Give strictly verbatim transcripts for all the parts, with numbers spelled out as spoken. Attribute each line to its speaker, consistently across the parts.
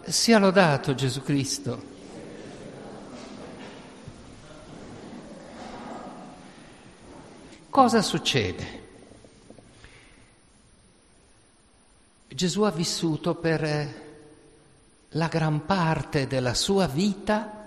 Speaker 1: Sia lodato Gesù Cristo. Cosa succede? Gesù ha vissuto per la gran parte della sua vita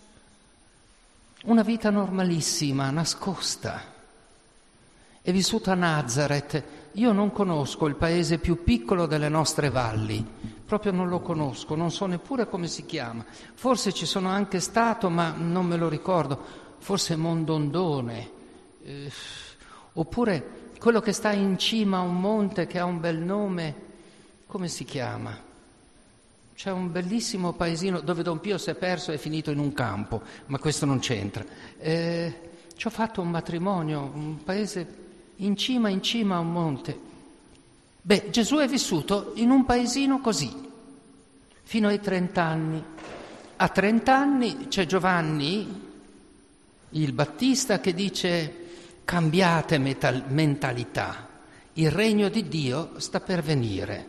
Speaker 1: una vita normalissima, nascosta. È vissuto a Nazareth. Io non conosco il paese più piccolo delle nostre valli, proprio non lo conosco, non so neppure come si chiama. Forse ci sono anche stato, ma non me lo ricordo. Forse Mondondone, eh, oppure quello che sta in cima a un monte che ha un bel nome, come si chiama? C'è un bellissimo paesino dove Don Pio si è perso e è finito in un campo, ma questo non c'entra. Eh, ci ho fatto un matrimonio, un paese in cima, in cima a un monte. Beh, Gesù è vissuto in un paesino così, fino ai trent'anni. A trent'anni c'è Giovanni, il Battista, che dice: cambiate metal- mentalità, il regno di Dio sta per venire.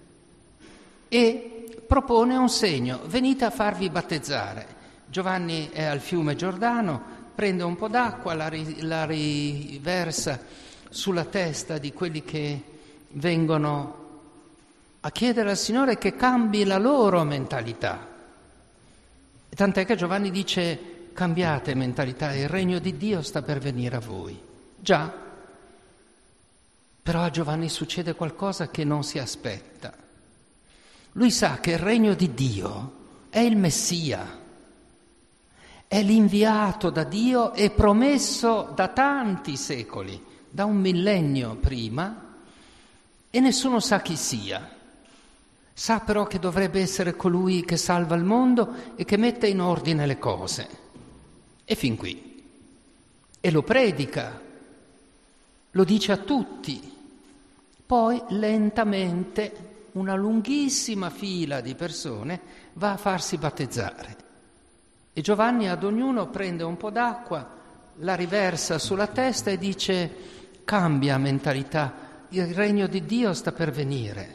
Speaker 1: E propone un segno: venite a farvi battezzare. Giovanni è al fiume Giordano, prende un po' d'acqua, la, ri- la riversa sulla testa di quelli che vengono a chiedere al Signore che cambi la loro mentalità. E tant'è che Giovanni dice: cambiate mentalità, il regno di Dio sta per venire a voi. Già, però a Giovanni succede qualcosa che non si aspetta. Lui sa che il regno di Dio è il Messia, è l'inviato da Dio e promesso da tanti secoli, da un millennio prima, e nessuno sa chi sia. Sa però che dovrebbe essere colui che salva il mondo e che mette in ordine le cose. E fin qui. E lo predica, lo dice a tutti. Poi lentamente una lunghissima fila di persone va a farsi battezzare. E Giovanni ad ognuno prende un po' d'acqua, la riversa sulla testa e dice: cambia mentalità, il regno di Dio sta per venire.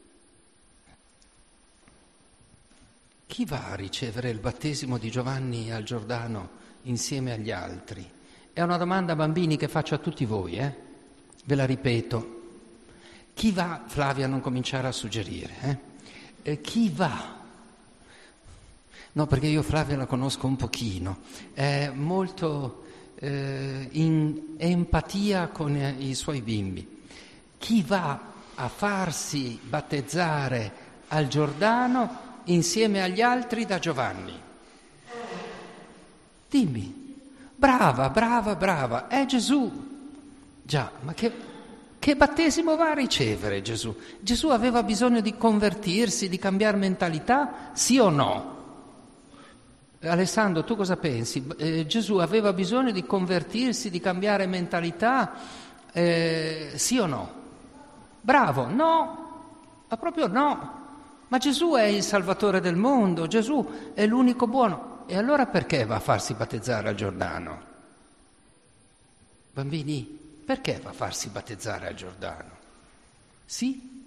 Speaker 1: Chi va a ricevere il battesimo di Giovanni al Giordano insieme agli altri? È una domanda, bambini, che faccio a tutti voi, eh? Ve la ripeto. Chi va? Flavia, non cominciare a suggerire. Eh? Eh, chi va? No, perché io Flavia la conosco un pochino. È molto eh, in empatia con i suoi bimbi. Chi va a farsi battezzare al Giordano insieme agli altri da Giovanni? Dimmi. Brava, brava, brava. È Gesù. Già, ma che... Che battesimo va a ricevere Gesù? Gesù aveva bisogno di convertirsi, di cambiare mentalità, sì o no? Alessandro, tu cosa pensi? Eh, Gesù aveva bisogno di convertirsi, di cambiare mentalità, eh, sì o no? Bravo, no, ma proprio no. Ma Gesù è il Salvatore del mondo, Gesù è l'unico buono. E allora perché va a farsi battezzare al Giordano? Bambini? Perché va a farsi battezzare al Giordano? Sì?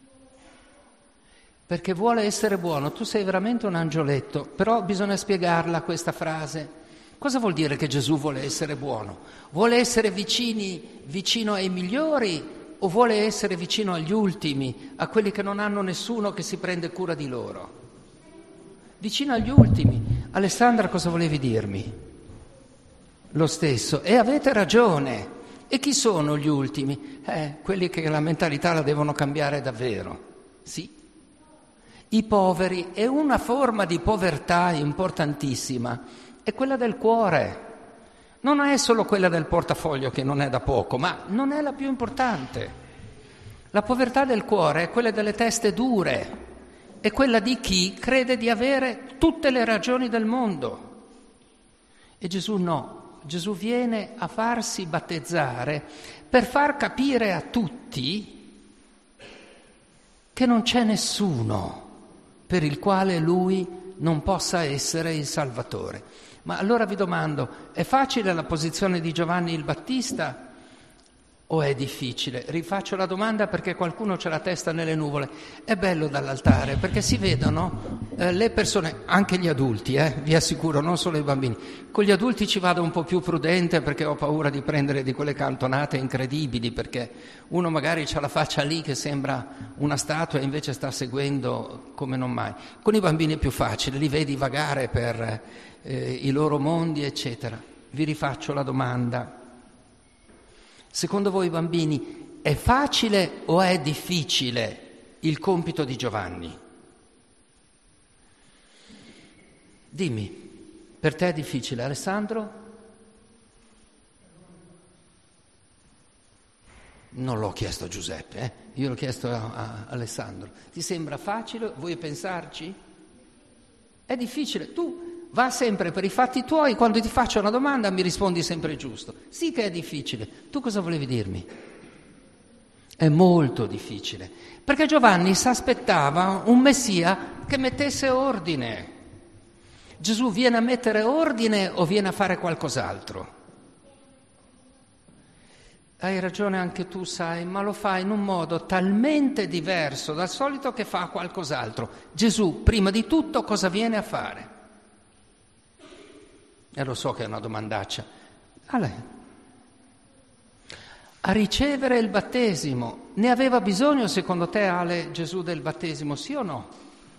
Speaker 1: Perché vuole essere buono. Tu sei veramente un angioletto, però bisogna spiegarla questa frase. Cosa vuol dire che Gesù vuole essere buono? Vuole essere vicini, vicino ai migliori o vuole essere vicino agli ultimi, a quelli che non hanno nessuno che si prende cura di loro? Vicino agli ultimi. Alessandra, cosa volevi dirmi? Lo stesso. E avete ragione. E chi sono gli ultimi? Eh, quelli che la mentalità la devono cambiare davvero. Sì. I poveri. E una forma di povertà importantissima è quella del cuore. Non è solo quella del portafoglio, che non è da poco, ma non è la più importante. La povertà del cuore è quella delle teste dure, è quella di chi crede di avere tutte le ragioni del mondo. E Gesù no. Gesù viene a farsi battezzare per far capire a tutti che non c'è nessuno per il quale lui non possa essere il Salvatore. Ma allora vi domando, è facile la posizione di Giovanni il Battista o è difficile? Rifaccio la domanda perché qualcuno c'ha la testa nelle nuvole. È bello dall'altare perché si vedono eh, le persone, anche gli adulti, eh, vi assicuro, non solo i bambini, con gli adulti ci vado un po' più prudente perché ho paura di prendere di quelle cantonate incredibili, perché uno magari ha la faccia lì che sembra una statua e invece sta seguendo come non mai. Con i bambini è più facile, li vedi vagare per eh, i loro mondi, eccetera. Vi rifaccio la domanda. Secondo voi, bambini, è facile o è difficile il compito di Giovanni? Dimmi, per te è difficile, Alessandro? Non l'ho chiesto a Giuseppe, eh? Io l'ho chiesto a, a Alessandro. Ti sembra facile? Vuoi pensarci? È difficile. Tu va sempre per i fatti tuoi, quando ti faccio una domanda mi rispondi sempre giusto. Sì che è difficile. Tu cosa volevi dirmi? È molto difficile, perché Giovanni si aspettava un Messia che mettesse ordine. Gesù viene a mettere ordine o viene a fare qualcos'altro? Hai ragione anche tu, sai, ma lo fa in un modo talmente diverso dal solito che fa qualcos'altro. Gesù, prima di tutto, cosa viene a fare? E lo so che è una domandaccia. A lei. A ricevere il battesimo. Ne aveva bisogno, secondo te, Ale, Gesù del battesimo, sì o no?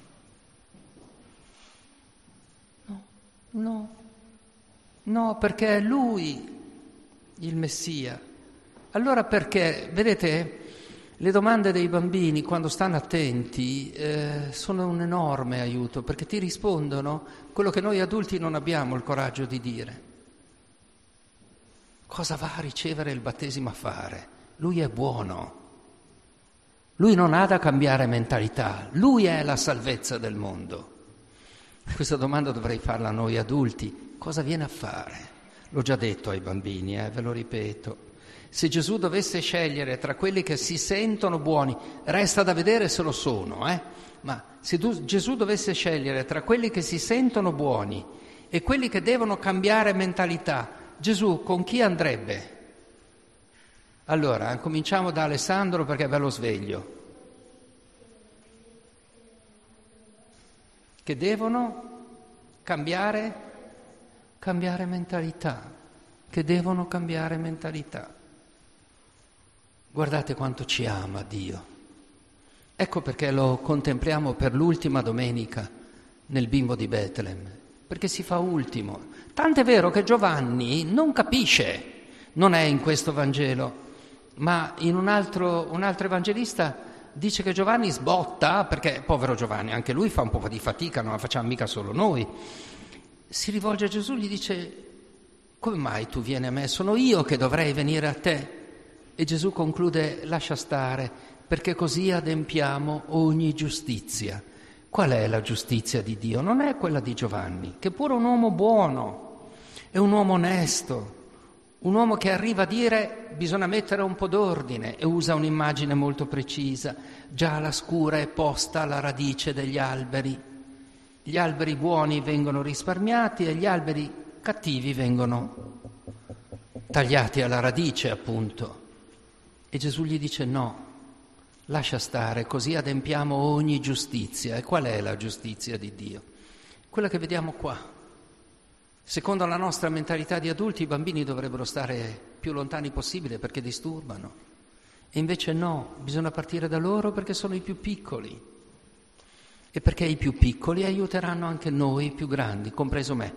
Speaker 1: No, no, no, perché è Lui il Messia. Allora perché, vedete, le domande dei bambini, quando stanno attenti, eh, sono un enorme aiuto, perché ti rispondono quello che noi adulti non abbiamo il coraggio di dire. Cosa va a ricevere il battesimo a fare? Lui è buono. Lui non ha da cambiare mentalità. Lui è la salvezza del mondo. Questa domanda dovrei farla a noi adulti. Cosa viene a fare? L'ho già detto ai bambini, eh, ve lo ripeto. Se Gesù dovesse scegliere tra quelli che si sentono buoni, resta da vedere se lo sono, eh? Ma se tu, Gesù dovesse scegliere tra quelli che si sentono buoni e quelli che devono cambiare mentalità, Gesù con chi andrebbe? Allora, cominciamo da Alessandro perché è bello sveglio. Che devono cambiare, cambiare mentalità, che devono cambiare mentalità. Guardate quanto ci ama Dio. Ecco perché lo contempliamo per l'ultima domenica nel bimbo di Betlem, perché si fa ultimo. Tant'è vero che Giovanni non capisce, non è in questo Vangelo, ma in un altro, un altro evangelista dice che Giovanni sbotta, perché povero Giovanni, anche lui fa un po' di fatica, non la facciamo mica solo noi. Si rivolge a Gesù, gli dice: come mai tu vieni a me? Sono io che dovrei venire a te. E Gesù conclude: lascia stare, perché così adempiamo ogni giustizia. Qual è la giustizia di Dio? Non è quella di Giovanni, che è pure un uomo buono, è un uomo onesto, un uomo che arriva a dire bisogna mettere un po' d'ordine, e usa un'immagine molto precisa. Già la scura è posta alla radice degli alberi. Gli alberi buoni vengono risparmiati e gli alberi cattivi vengono tagliati alla radice, appunto. E Gesù gli dice: no, lascia stare, così adempiamo ogni giustizia. E qual è la giustizia di Dio? Quella che vediamo qua. Secondo la nostra mentalità di adulti, i bambini dovrebbero stare più lontani possibile perché disturbano. E invece no, bisogna partire da loro perché sono i più piccoli. E perché i più piccoli aiuteranno anche noi più grandi, compreso me.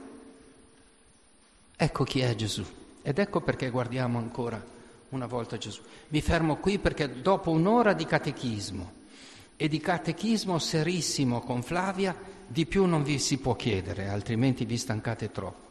Speaker 1: Ecco chi è Gesù. Ed ecco perché guardiamo ancora una volta Gesù. Mi fermo qui perché dopo un'ora di catechismo e di catechismo serissimo con Flavia, di più non vi si può chiedere, altrimenti vi stancate troppo.